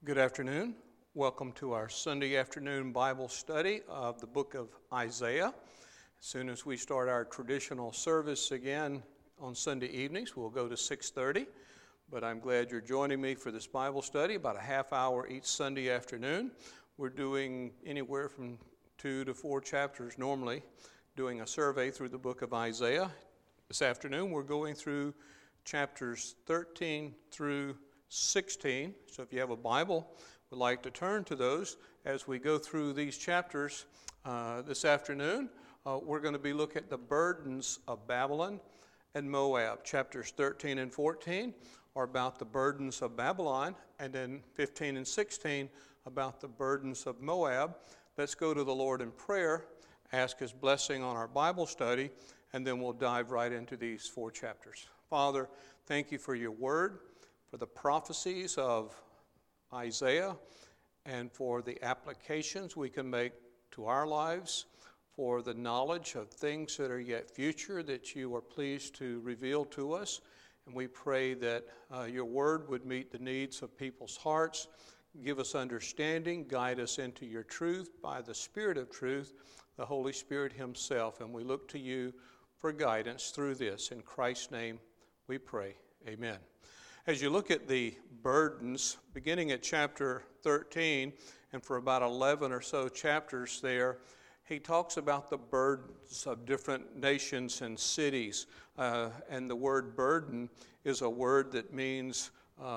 Good afternoon. Welcome to our Sunday afternoon Bible study of the book of Isaiah. As soon as we start our traditional service again on Sunday evenings, we'll go to 6:30. But I'm glad you're joining me for this Bible study, about a half hour each Sunday afternoon. We're doing anywhere from 2 to 4 chapters normally, doing a survey through the book of Isaiah. This afternoon we're going through chapters 13 through 16. So if you have a Bible, we'd like to turn to those as we go through these chapters this afternoon. We're going to be looking at the burdens of Babylon and Moab. Chapters 13 and 14 are about the burdens of Babylon, and then 15 and 16 about the burdens of Moab. Let's go to the Lord in prayer, ask His blessing on our Bible study, and then we'll dive right into these 4 chapters. Father, thank you for your word, for the prophecies of Isaiah, and for the applications we can make to our lives, for the knowledge of things that are yet future that you are pleased to reveal to us. And we pray that your word would meet the needs of people's hearts, give us understanding, guide us into your truth by the Spirit of truth, the Holy Spirit himself. And we look to you for guidance through this. In Christ's name we pray. Amen. As you look at the burdens, beginning at chapter 13, and for about 11 or so chapters there, he talks about the burdens of different nations and cities. And the word burden is a word that means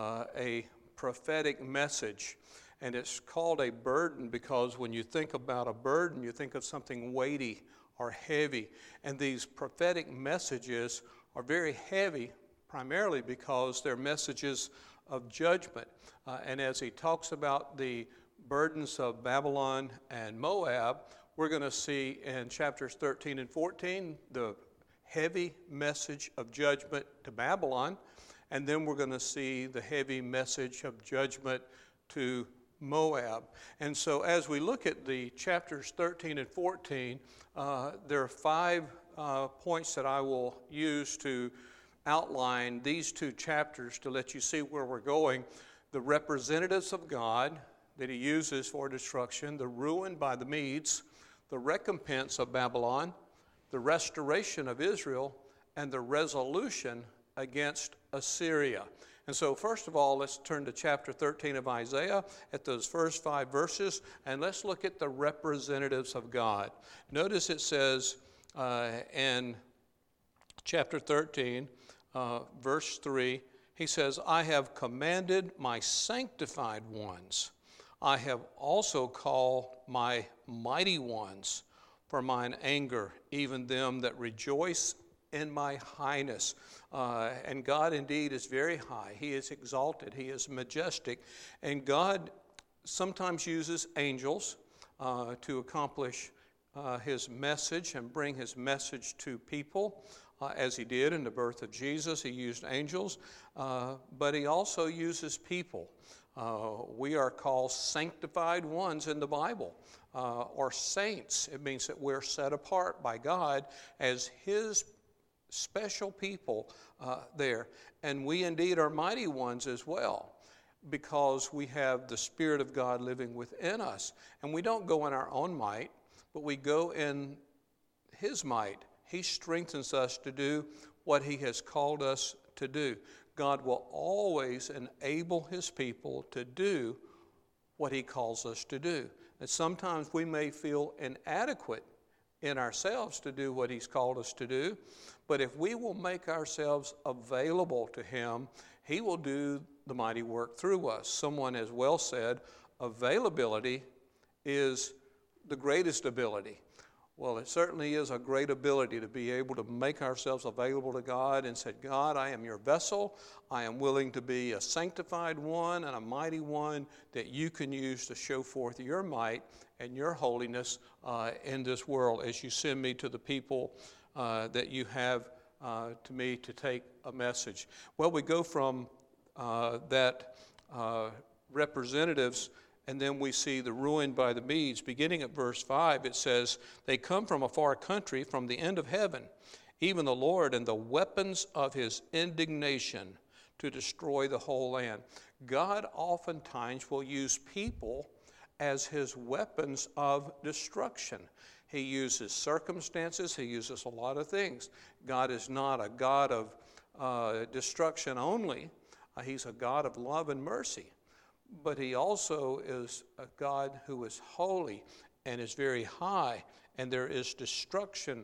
a prophetic message. And it's called a burden because when you think about a burden, you think of something weighty or heavy. And these prophetic messages are very heavy, primarily because they're messages of judgment. And as he talks about the burdens of Babylon and Moab, we're going to see in chapters 13 and 14 the heavy message of judgment to Babylon, and then we're going to see the heavy message of judgment to Moab. And so as we look at the chapters 13 and 14, there are 5 points that I will use to outline these 2 chapters to let you see where we're going. The representatives of God that he uses for destruction, the ruin by the Medes, the recompense of Babylon, the restoration of Israel, and the resolution against Assyria. And so first of all, let's turn to chapter 13 of Isaiah at those first 5 verses, and let's look at the representatives of God. Notice it says in chapter 13, verse 3, he says, I have commanded my sanctified ones. I have also called my mighty ones for mine anger, even them that rejoice in my highness. And God indeed is very high. He is exalted. He is majestic. And God sometimes uses angels to accomplish his message and bring his message to people. As he did in the birth of Jesus, he used angels, but he also uses people. We are called sanctified ones in the Bible, or saints. It means that we're set apart by God as his special people there. And we indeed are mighty ones as well, because we have the Spirit of God living within us. And we don't go in our own might, but we go in his might. He strengthens us to do what he has called us to do. God will always enable his people to do what he calls us to do. And sometimes we may feel inadequate in ourselves to do what he's called us to do, but if we will make ourselves available to him, he will do the mighty work through us. Someone has well said, availability is the greatest ability. Well, it certainly is a great ability to be able to make ourselves available to God and say, God, I am your vessel. I am willing to be a sanctified one and a mighty one that you can use to show forth your might and your holiness in this world as you send me to the people that you have to me to take a message. Well, we go from that representatives, and then we see the ruin by the Medes. Beginning at verse 5, it says, they come from a far country, from the end of heaven, even the Lord, and the weapons of his indignation to destroy the whole land. God oftentimes will use people as his weapons of destruction. He uses circumstances. He uses a lot of things. God is not a God of destruction only. He's a God of love and mercy. But he also is a God who is holy and is very high. And there is destruction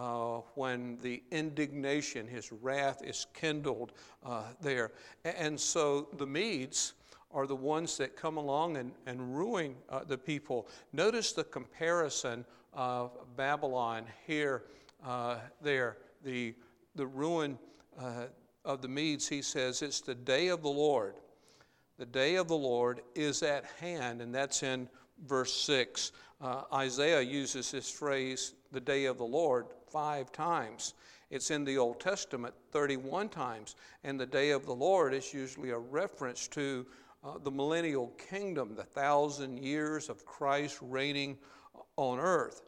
when the indignation, his wrath is kindled there. And so the Medes are the ones that come along and ruin the people. Notice the comparison of Babylon here, there. The ruin of the Medes, he says, it's the day of the Lord. The day of the Lord is at hand, and that's in verse 6. Isaiah uses this phrase, the day of the Lord, 5 times. It's in the Old Testament 31 times. And the day of the Lord is usually a reference to the millennial kingdom, the 1,000 years of Christ reigning on earth.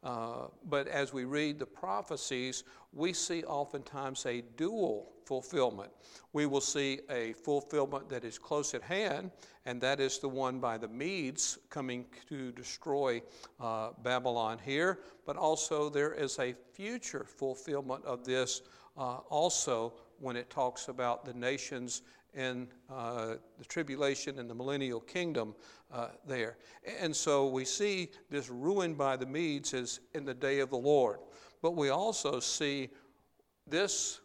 But as we read the prophecies, we see oftentimes a dual fulfillment. We will see a fulfillment that is close at hand, and that is the one by the Medes coming to destroy Babylon here. But also there is a future fulfillment of this also when it talks about the nations in the tribulation and the millennial kingdom there. And so we see this ruin by the Medes as in the day of the Lord. But we also see this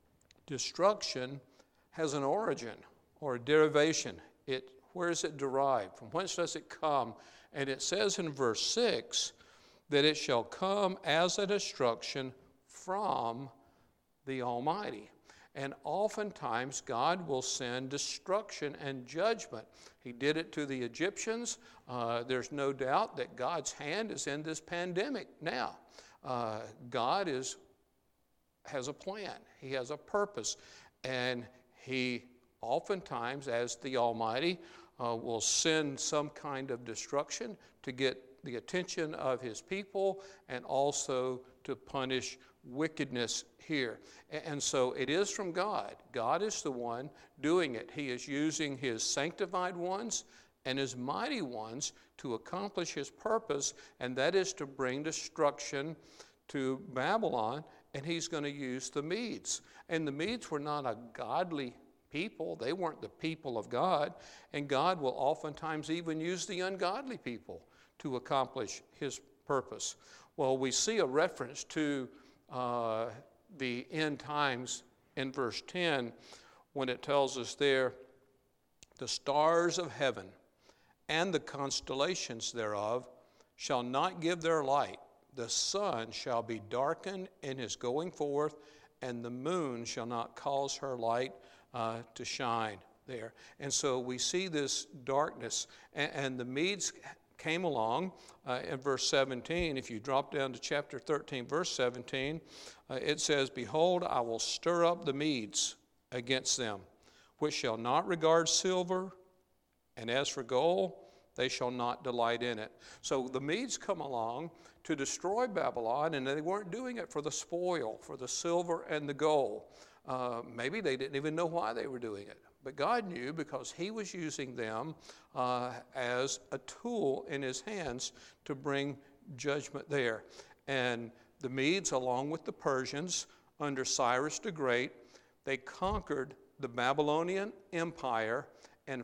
destruction has an origin or a derivation. Where is it derived? From whence does it come? And it says in verse 6 that it shall come as a destruction from the Almighty. And oftentimes God will send destruction and judgment. He did it to the Egyptians. There's no doubt that God's hand is in this pandemic now. God has a plan. He has a purpose. And he oftentimes, as the Almighty, will send some kind of destruction to get the attention of his people and also to punish wickedness here. And so it is from God. God is the one doing it. He is using his sanctified ones and his mighty ones to accomplish his purpose, and that is to bring destruction to Babylon, and he's going to use the Medes. And the Medes were not a godly people. They weren't the people of God, and God will oftentimes even use the ungodly people to accomplish his purpose. Well, we see a reference to the end times in verse 10 when it tells us there, the stars of heaven and the constellations thereof shall not give their light. The sun shall be darkened in his going forth, and the moon shall not cause her light to shine there. And so we see this darkness, and the Medes came along in verse 17. If you drop down to chapter 13, verse 17, it says, Behold, I will stir up the Medes against them, which shall not regard silver, and as for gold, they shall not delight in it. So the Medes come along to destroy Babylon, and they weren't doing it for the spoil, for the silver and the gold. Maybe they didn't even know why they were doing it. But God knew, because he was using them as a tool in his hands to bring judgment there. And the Medes, along with the Persians, under Cyrus the Great, they conquered the Babylonian Empire in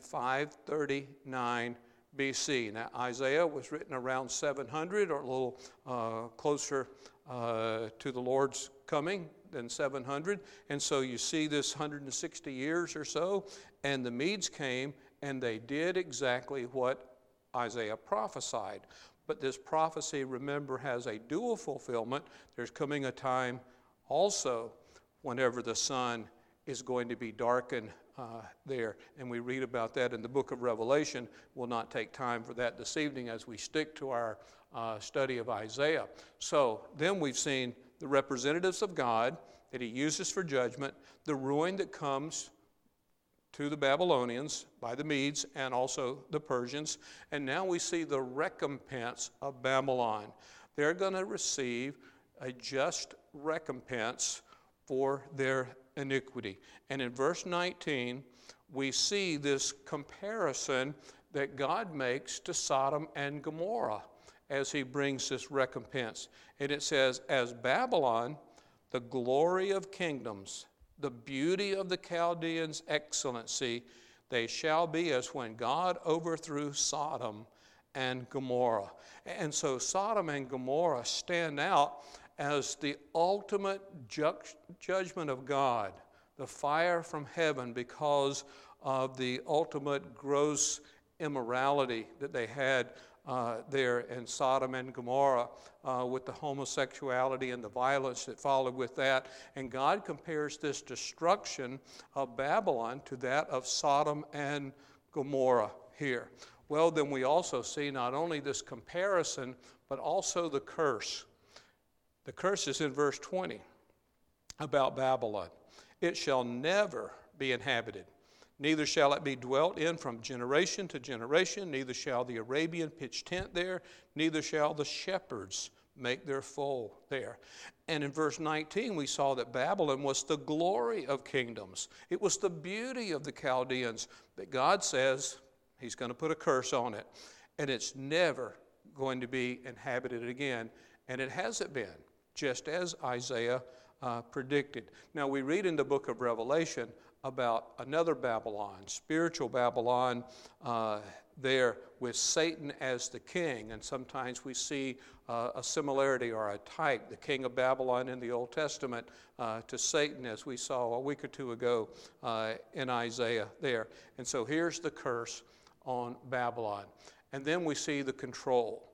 539 BC. Now, Isaiah was written around 700, or a little closer to the Lord's coming than 700. And so you see this 160 years or so, and the Medes came, and they did exactly what Isaiah prophesied. But this prophecy, remember, has a dual fulfillment. There's coming a time also whenever the sun is going to be darkened there. And we read about that in the book of Revelation. We'll not take time for that this evening as we stick to our study of Isaiah. So then we've seen the representatives of God that he uses for judgment, the ruin that comes to the Babylonians by the Medes and also the Persians. And now we see the recompense of Babylon. They're going to receive a just recompense for their iniquity. And in verse 19, we see this comparison that God makes to Sodom and Gomorrah as he brings this recompense. And it says, as Babylon, the glory of kingdoms, the beauty of the Chaldeans' excellency, they shall be as when God overthrew Sodom and Gomorrah. And so Sodom and Gomorrah stand out as the ultimate judgment of God, the fire from heaven, because of the ultimate gross immorality that they had there in Sodom and Gomorrah, with the homosexuality and the violence that followed with that. And God compares this destruction of Babylon to that of Sodom and Gomorrah here. Well, then we also see not only this comparison, but also the curse. The curse is in verse 20 about Babylon. It shall never be inhabited, neither shall it be dwelt in from generation to generation, neither shall the Arabian pitch tent there, neither shall the shepherds make their foal there. And in verse 19, we saw that Babylon was the glory of kingdoms. It was the beauty of the Chaldeans, but God says he's going to put a curse on it, and it's never going to be inhabited again, and it hasn't been, just as Isaiah predicted. Now, we read in the book of Revelation about another Babylon, spiritual Babylon, there with Satan as the king. And sometimes we see a similarity or a type, the king of Babylon in the Old Testament to Satan, as we saw a week or two ago in Isaiah there. And so here's the curse on Babylon. And then we see the control.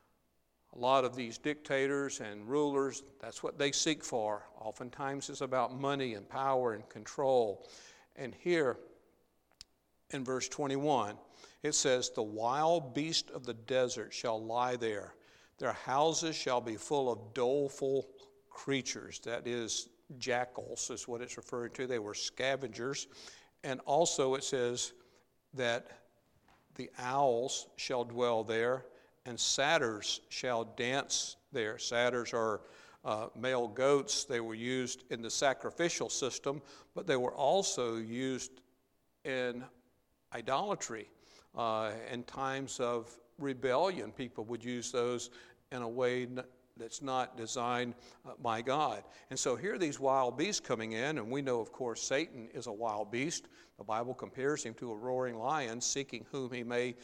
A lot of these dictators and rulers, that's what they seek for. Oftentimes it's about money and power and control. And here in verse 21, it says, the wild beast of the desert shall lie there. Their houses shall be full of doleful creatures. That is, jackals is what it's referring to. They were scavengers. And also it says that the owls shall dwell there, and satyrs shall dance there. Satyrs are male goats. They were used in the sacrificial system, but they were also used in idolatry. In times of rebellion, people would use those in a way that's not designed by God. And so here are these wild beasts coming in, and we know, of course, Satan is a wild beast. The Bible compares him to a roaring lion, seeking whom he may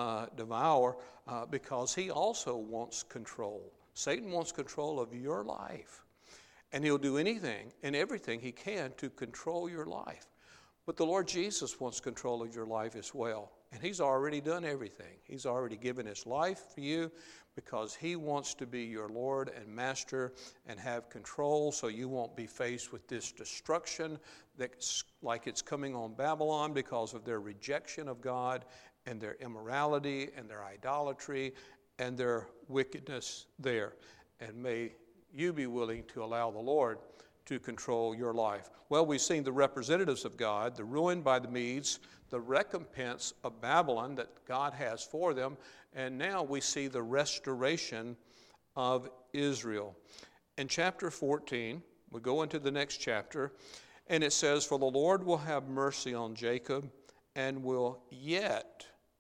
devour, because he also wants control. Satan wants control of your life, and he'll do anything and everything he can to control your life. But the Lord Jesus wants control of your life as well, and he's already done everything. He's already given his life for you because he wants to be your Lord and Master and have control, so you won't be faced with this destruction that's like it's coming on Babylon because of their rejection of God and their immorality and their idolatry and their wickedness there. And may you be willing to allow the Lord to control your life. Well, we've seen the representatives of God, the ruin by the Medes, the recompense of Babylon that God has for them, and now we see the restoration of Israel. In chapter 14, we go into the next chapter, and it says, for the Lord will have mercy on Jacob and will yet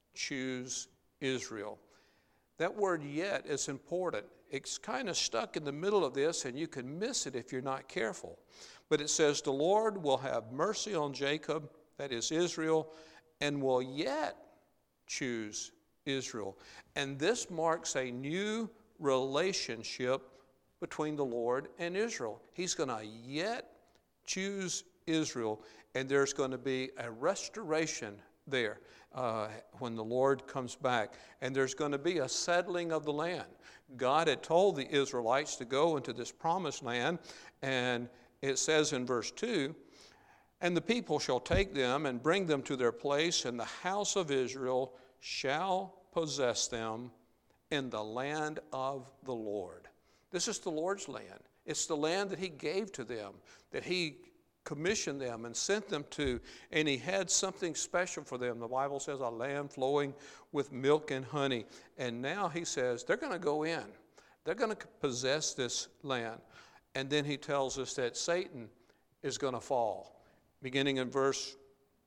choose Israel. That word yet is important. It's kind of stuck in the middle of this, and you can miss it if you're not careful. But it says, the Lord will have mercy on Jacob, that is Israel, and will yet choose Israel. And this marks a new relationship between the Lord and Israel. He's going to yet choose Israel, and there's going to be a restoration there when the Lord comes back. And there's going to be a settling of the land. God had told the Israelites to go into this promised land, and it says in verse 2, and the people shall take them and bring them to their place, and the house of Israel shall possess them in the land of the Lord. This is the Lord's land. It's the land that he gave to them, that he commissioned them and sent them to, and he had something special for them. The Bible says a land flowing with milk and honey. And now he says they're going to go in. They're going to possess this land. And then he tells us that Satan is going to fall. Beginning in verse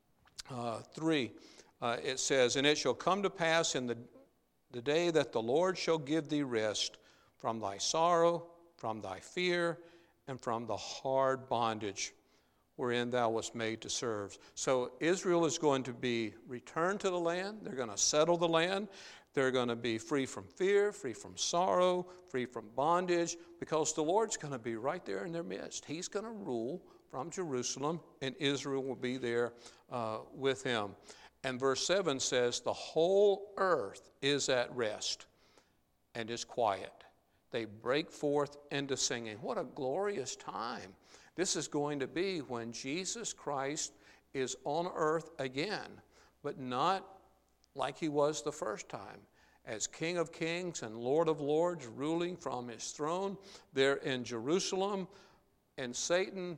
3, it says, "And it shall come to pass in the day that the Lord shall give thee rest from thy sorrow, from thy fear, and from the hard bondage wherein thou wast made to serve." So Israel is going to be returned to the land. They're going to settle the land. They're going to be free from fear, free from sorrow, free from bondage, because the Lord's going to be right there in their midst. He's going to rule from Jerusalem, and Israel will be there with him. And verse 7 says, "The whole earth is at rest and is quiet. They break forth into singing." What a glorious time this is going to be when Jesus Christ is on earth again, but not like he was the first time, as King of Kings and Lord of Lords, ruling from his throne there in Jerusalem, and Satan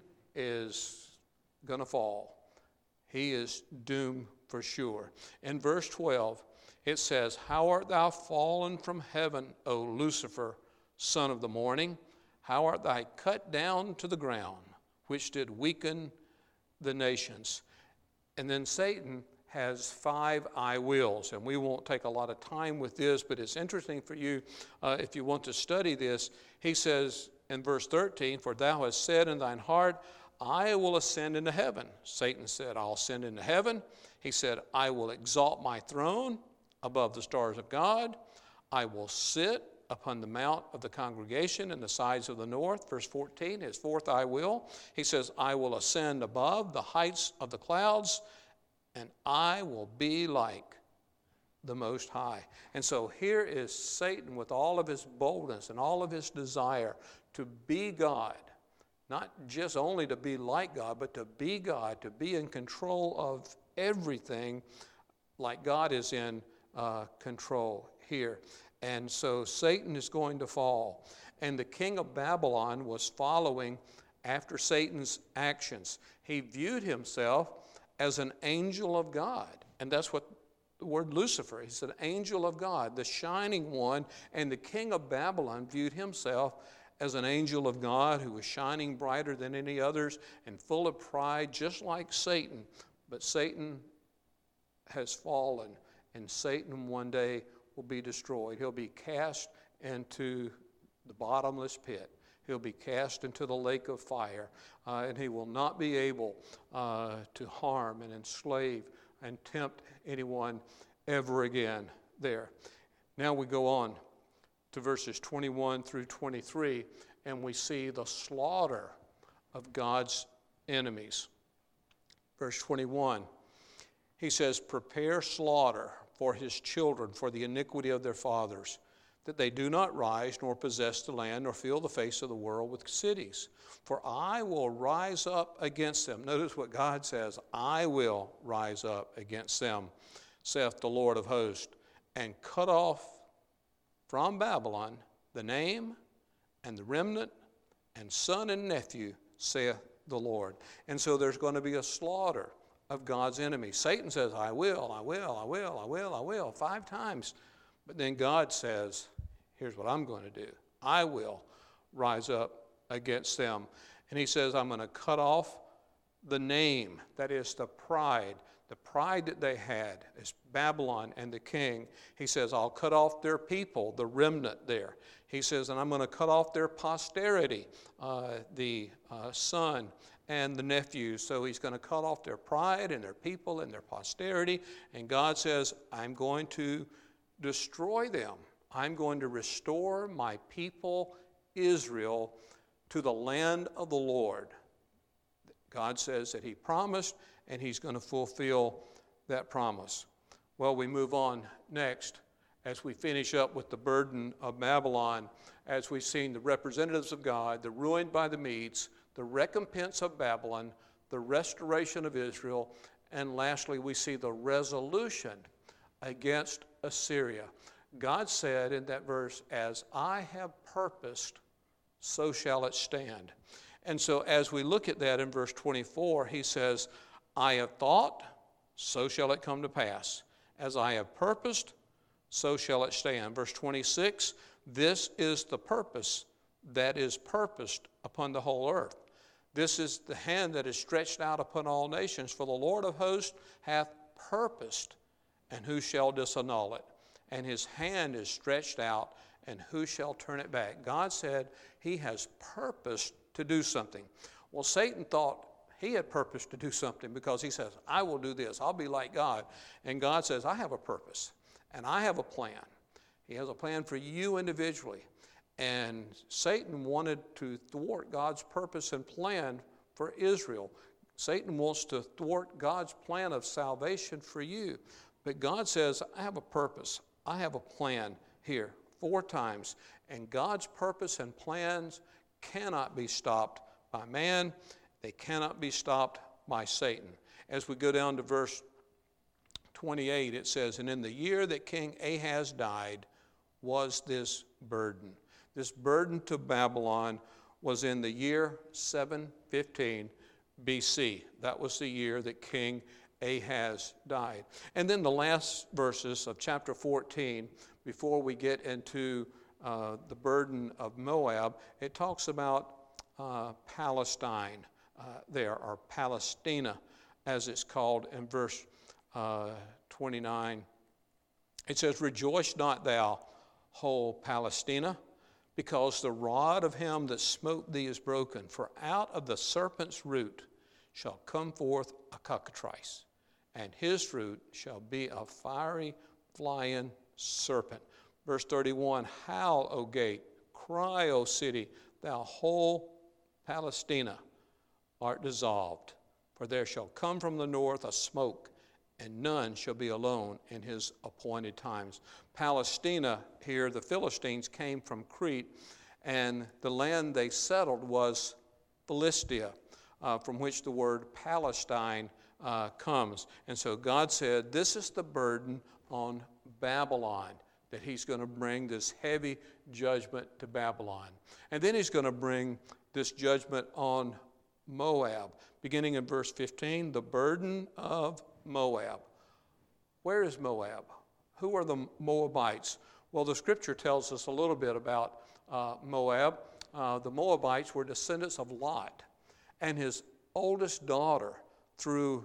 is going to fall. He is doomed for sure. In verse 12, it says, "How art thou fallen from heaven, O Lucifer, son of the morning? How art thou cut down to the ground, which did weaken the nations?" And then Satan has 5 I wills, and we won't take a lot of time with this, but it's interesting for you if you want to study this. He says in verse 13, "For thou hast said in thine heart, I will ascend into heaven." Satan said, "I'll ascend into heaven." He said, "I will exalt my throne above the stars of God. I will sit upon the mount of the congregation in the sides of the north." Verse 14, his 4th I will. He says, "I will ascend above the heights of the clouds, and I will be like the Most High." And so here is Satan with all of his boldness and all of his desire to be God. Not just only to be like God, but to be God, to be in control of everything like God is in control here. And so Satan is going to fall. And the king of Babylon was following after Satan's actions. He viewed himself as an angel of God. And that's what the word Lucifer, he's an angel of God, the shining one. And the king of Babylon viewed himself as an angel of God who was shining brighter than any others and full of pride, just like Satan. But Satan has fallen, and Satan one day will be destroyed. He'll be cast into the bottomless pit. He'll be cast into the lake of fire, and he will not be able to harm and enslave and tempt anyone ever again there. Now we go on to verses 21 through 23, and we see the slaughter of God's enemies. Verse 21, he says, "Prepare slaughter for his children for the iniquity of their fathers, that they do not rise nor possess the land nor fill the face of the world with cities. For I will rise up against them." Notice what God says, "I will rise up against them, saith the Lord of hosts, and cut off from Babylon the name and the remnant and son and nephew, saith the Lord." And so there's going to be a slaughter of God's enemies. Satan says, "I will, I will, I will, I will, I will," 5 times. But then God says, "Here's what I'm going to do. I will rise up against them." And he says, "I'm going to cut off the name," that is the pride that they had is Babylon and the king. He says, "I'll cut off their people, the remnant there." He says, "And I'm going to cut off their posterity, the son and the nephew." So he's going to cut off their pride and their people and their posterity. And God says, "I'm going to destroy them. I'm going to restore my people Israel to the land of the Lord." God says that he promised, and he's going to fulfill that promise. Well, we move on next as we finish up with the burden of Babylon, as we've seen the representatives of God, the ruined by the Medes, the recompense of Babylon, the restoration of Israel, and lastly, we see the resolution against Assyria. God said in that verse, "As I have purposed, so shall it stand." And so as we look at that in verse 24, he says, "I have thought, so shall it come to pass. As I have purposed, so shall it stand." Verse 26, "This is the purpose that is purposed upon the whole earth, This is the hand that is stretched out upon all nations. For the Lord of hosts hath purposed, and who shall disannul it? And his hand is stretched out, and who shall turn it back? God said he has purposed to do something. Well, Satan thought he had purposed to do something because he says, I will do this. I'll be like God. And God says, I have a purpose, and I have a plan. He has a plan for you individually. And Satan wanted to thwart God's purpose and plan for Israel. Satan wants to thwart God's plan of salvation for you. But God says, I have a purpose. I have a plan here 4 times. And God's purpose and plans cannot be stopped by man. They cannot be stopped by Satan. As we go down to verse 28, it says, and in the year that King Ahaz died was this burden. This burden to Babylon was in the year 715 BC. That was the year that King Ahaz died. And then the last verses of chapter 14, before we get into the burden of Moab, it talks about Palestine there, or Palestina, as it's called in verse 29. It says, rejoice not thou, whole Palestina, because the rod of him that smote thee is broken. For out of the serpent's root shall come forth a cockatrice, and his root shall be a fiery flying serpent. Verse 31, howl, O gate, cry, O city, thou whole Palestina art dissolved. For there shall come from the north a smoke, and none shall be alone in his appointed times. Palestina here, the Philistines came from Crete, and the land they settled was Philistia, from which the word Palestine comes. And so God said, this is the burden on Babylon, that he's going to bring this heavy judgment to Babylon. And then he's going to bring this judgment on Moab. Beginning in verse 15, the burden of Moab. Where is Moab? Who are the Moabites? Well, the scripture tells us a little bit about Moab. The Moabites were descendants of Lot and his oldest daughter through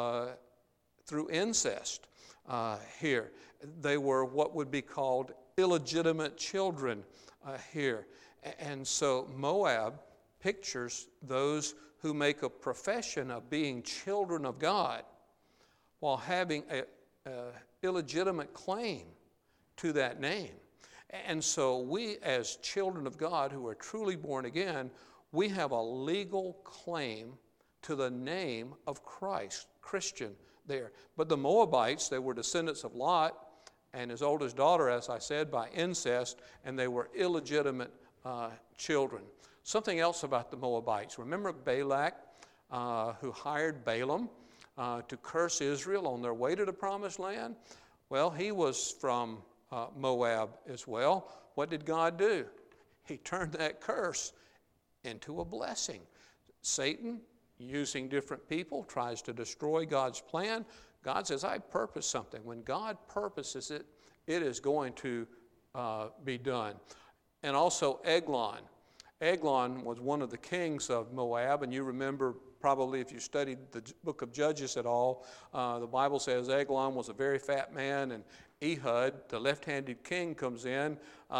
incest here. They were what would be called illegitimate children here. And so Moab pictures those who make a profession of being children of God while having an illegitimate claim to that name. And so we, as children of God who are truly born again, we have a legal claim to the name of Christ, Christian there. But the Moabites, they were descendants of Lot and his oldest daughter, as I said, by incest, and they were illegitimate children. Something else about the Moabites. Remember Balak, who hired Balaam to curse Israel on their way to the promised land? Well, he was from Moab as well. What did God do? He turned that curse into a blessing. Satan, using different people, tries to destroy God's plan. God says, I purpose something. When God purposes it, it is going to be done. And also Eglon. Eglon was one of the kings of Moab, and you remember probably if you studied the book of Judges at all, the Bible says Eglon was a very fat man, and Ehud, the left-handed king, comes in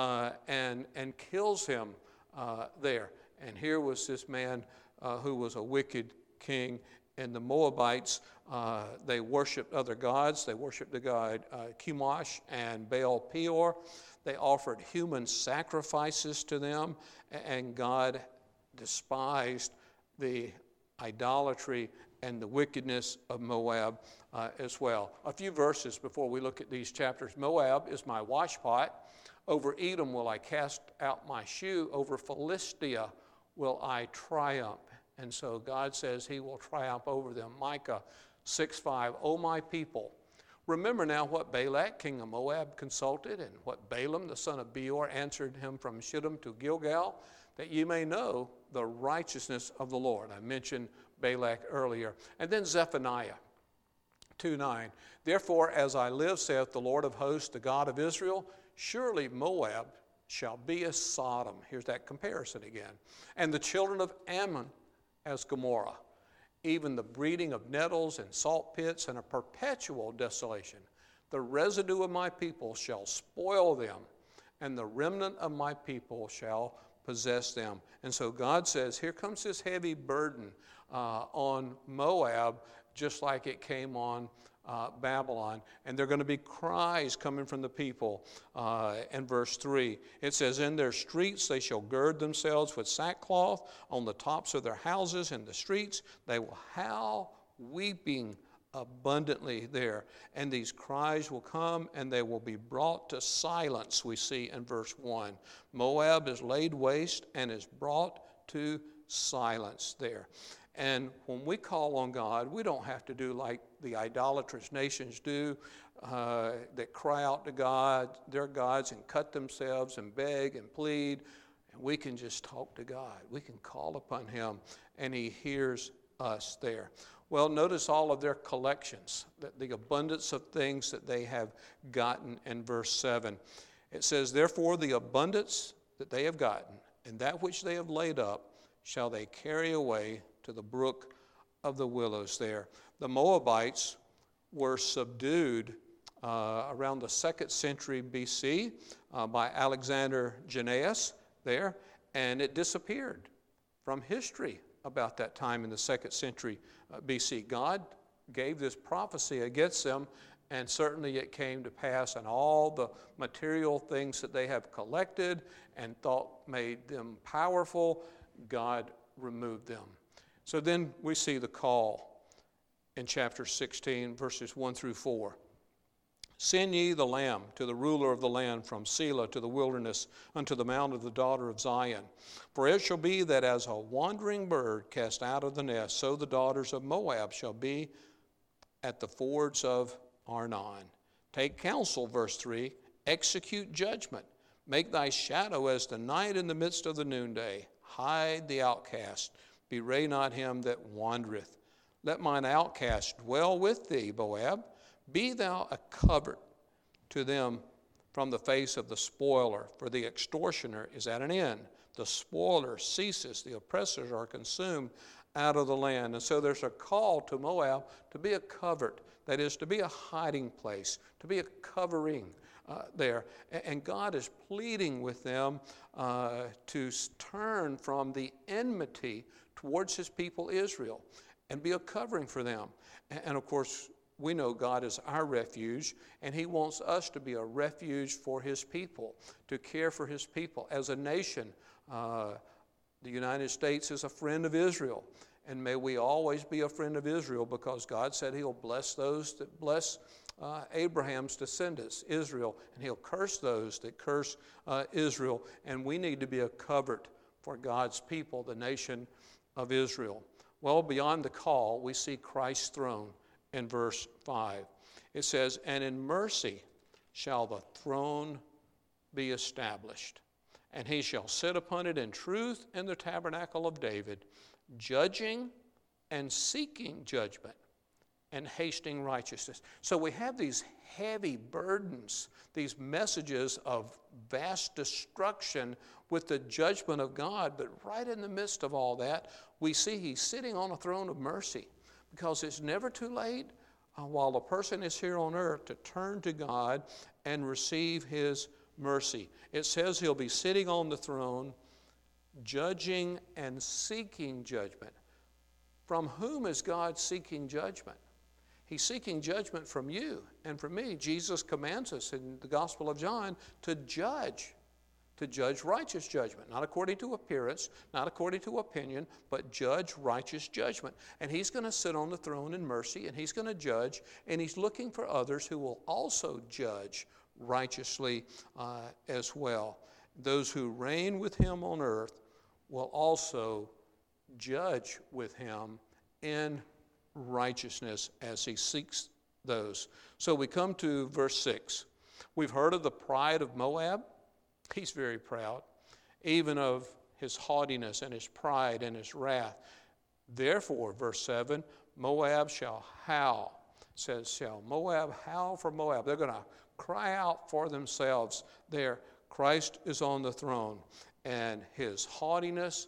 and kills him there. And here was this man who was a wicked king. And the Moabites, they worshipped other gods. They worshipped the god Chemosh and Baal Peor. They offered human sacrifices to them, and God despised the idolatry and the wickedness of Moab as well. A few verses before we look at these chapters. Moab is my washpot. Over Edom will I cast out my shoe. Over Philistia will I triumph. And so God says he will triumph over them. Micah 6:5, O my people, remember now what Balak, king of Moab, consulted, and what Balaam, the son of Beor, answered him from Shittim to Gilgal, that ye may know the righteousness of the Lord. I mentioned Balak earlier. And then Zephaniah 2:9, therefore, as I live, saith the Lord of hosts, the God of Israel, surely Moab shall be as Sodom. Here's that comparison again. And the children of Ammon as Gomorrah, even the breeding of nettles and salt pits and a perpetual desolation. The residue of my people shall spoil them, and the remnant of my people shall possess them. And so God says, here comes this heavy burden on Moab, just like it came on Babylon. And there are going to be cries coming from the people. In verse 3, it says, in their streets they shall gird themselves with sackcloth. On the tops of their houses in the streets they will howl, weeping abundantly there. And these cries will come and they will be brought to silence, we see in verse 1. Moab is laid waste and is brought to silence there. And when we call on God, we don't have to do like the idolatrous nations do, that cry out to God, their gods, and cut themselves and beg and plead. And we can just talk to God. We can call upon him, and he hears us there. Well, notice all of their collections, the abundance of things that they have gotten in verse 7. It says, therefore the abundance that they have gotten, and that which they have laid up, shall they carry away to the brook of the willows there. The Moabites were subdued around the 2nd century BC by Alexander Jannaeus there, and it disappeared from history about that time in the 2nd century BC. God gave this prophecy against them, and certainly it came to pass, and all the material things that they have collected and thought made them powerful, God removed them. So then we see the call in chapter 16, verses 1 through 4. Send ye the lamb to the ruler of the land from Selah to the wilderness unto the mount of the daughter of Zion. For it shall be that as a wandering bird cast out of the nest, so the daughters of Moab shall be at the fords of Arnon. Take counsel, verse 3, execute judgment. Make thy shadow as the night in the midst of the noonday. Hide the outcast. Bewray not him that wandereth. Let mine outcast dwell with thee, Moab. Be thou a covert to them from the face of the spoiler, for the extortioner is at an end. The spoiler ceases, the oppressors are consumed out of the land. And so there's a call to Moab to be a covert, that is, to be a hiding place, to be a covering there. And God is pleading with them to turn from the enmity towards his people Israel and be a covering for them. And of course, we know God is our refuge, and he wants us to be a refuge for his people, to care for his people. As a nation, the United States is a friend of Israel, and may we always be a friend of Israel, because God said he'll bless those that bless Abraham's descendants, Israel, and he'll curse those that curse Israel. And we need to be a covert for God's people, the nation of Israel. Well, beyond the call, we see Christ's throne in verse 5. It says, and in mercy shall the throne be established, and he shall sit upon it in truth in the tabernacle of David, judging and seeking judgment and hasting righteousness. So we have these heavy burdens, these messages of vast destruction with the judgment of God. But right in the midst of all that, we see he's sitting on a throne of mercy, because it's never too late while a person is here on earth to turn to God and receive his mercy. It says he'll be sitting on the throne, judging and seeking judgment. From whom is God seeking judgment? He's seeking judgment from you and from me. Jesus commands us in the Gospel of John to judge righteous judgment, not according to appearance, not according to opinion, but judge righteous judgment. And he's going to sit on the throne in mercy, and he's going to judge, and he's looking for others who will also judge righteously as well. Those who reign with him on earth will also judge with him in righteousness as he seeks those. So we come to verse 6. We've heard of the pride of Moab. He's very proud, even of his haughtiness and his pride and his wrath. Therefore, verse 7, Moab shall howl. It says, shall Moab howl for Moab. They're going to cry out for themselves there. Christ is on the throne, and his haughtiness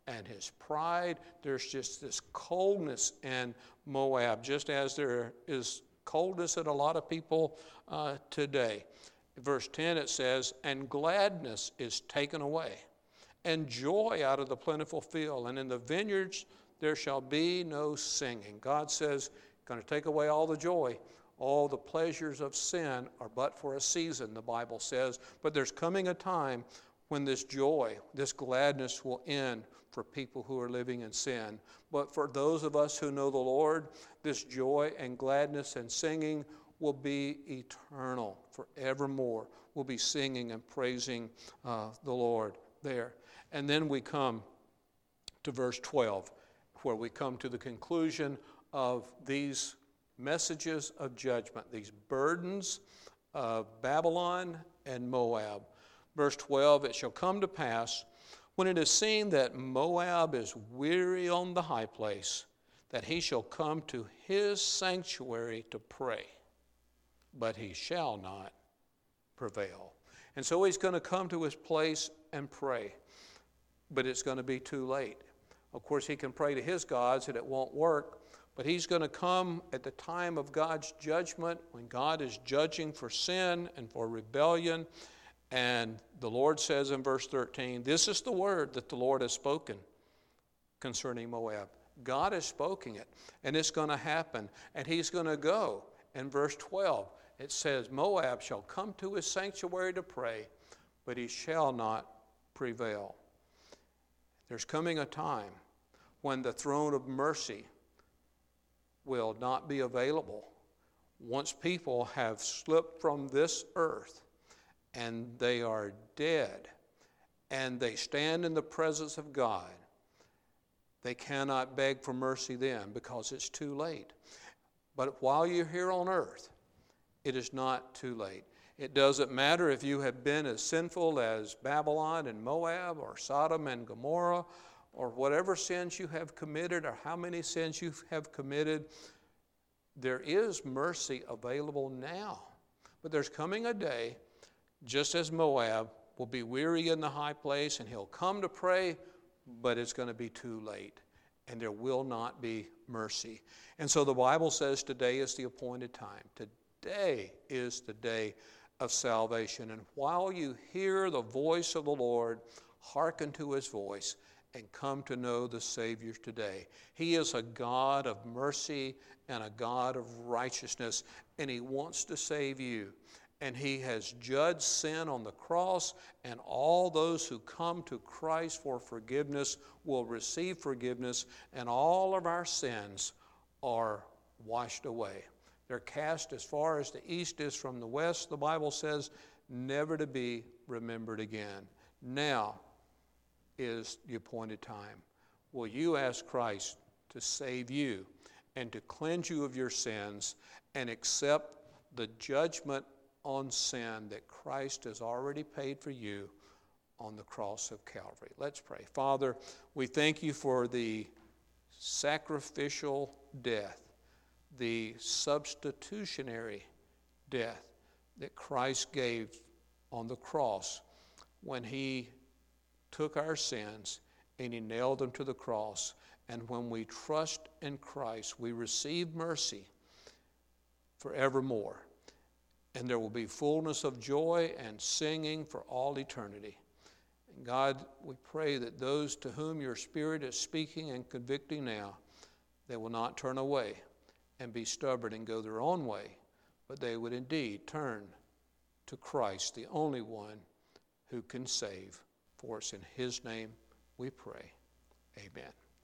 and his pride. There's just this coldness in Moab, just as there is coldness in a lot of people today. Verse 10 it says, and gladness is taken away, and joy out of the plentiful field, and in the vineyards there shall be no singing. God says, going to take away all the joy. All the pleasures of sin are but for a season, the Bible says. But there's coming a time when this joy, this gladness will end for people who are living in sin. But for those of us who know the Lord, this joy and gladness and singing will be eternal forevermore. We'll be singing and praising the Lord there. And then we come to verse 12, where we come to the conclusion of these messages of judgment, these burdens of Babylon and Moab. Verse 12, it shall come to pass, when it is seen that Moab is weary on the high place, that he shall come to his sanctuary to pray, but he shall not prevail. And so he's going to come to his place and pray, but it's going to be too late. Of course, he can pray to his gods and it won't work, but he's going to come at the time of God's judgment, when God is judging for sin and for rebellion. And the Lord says in verse 13, this is the word that the Lord has spoken concerning Moab. God has spoken it, and it's going to happen, and he's going to go. In verse 12, it says, Moab shall come to his sanctuary to pray, but he shall not prevail. There's coming a time when the throne of mercy will not be available. Once people have slipped from this earth and they are dead and they stand in the presence of God, they cannot beg for mercy then because it's too late. But while you're here on earth, it is not too late. It doesn't matter if you have been as sinful as Babylon and Moab or Sodom and Gomorrah, or whatever sins you have committed or how many sins you have committed. There is mercy available now. But there's coming a day, just as Moab will be weary in the high place and he'll come to pray, but it's going to be too late, and there will not be mercy. And so the Bible says today is the appointed time. Today is the day of salvation. And while you hear the voice of the Lord, hearken to his voice and come to know the Savior today. He is a God of mercy and a God of righteousness, and he wants to save you. And he has judged sin on the cross, and all those who come to Christ for forgiveness will receive forgiveness, and all of our sins are washed away. They're cast as far as the east is from the west, the Bible says, never to be remembered again. Now is the appointed time. Will you ask Christ to save you and to cleanse you of your sins and accept the judgment on sin that Christ has already paid for you on the cross of Calvary? Let's pray. Father, we thank you for the sacrificial death, the substitutionary death that Christ gave on the cross when he took our sins and he nailed them to the cross. And when we trust in Christ, we receive mercy forevermore. And there will be fullness of joy and singing for all eternity. And God, we pray that those to whom your Spirit is speaking and convicting now, they will not turn away and be stubborn and go their own way, but they would indeed turn to Christ, the only one who can save. For us in his name we pray. Amen.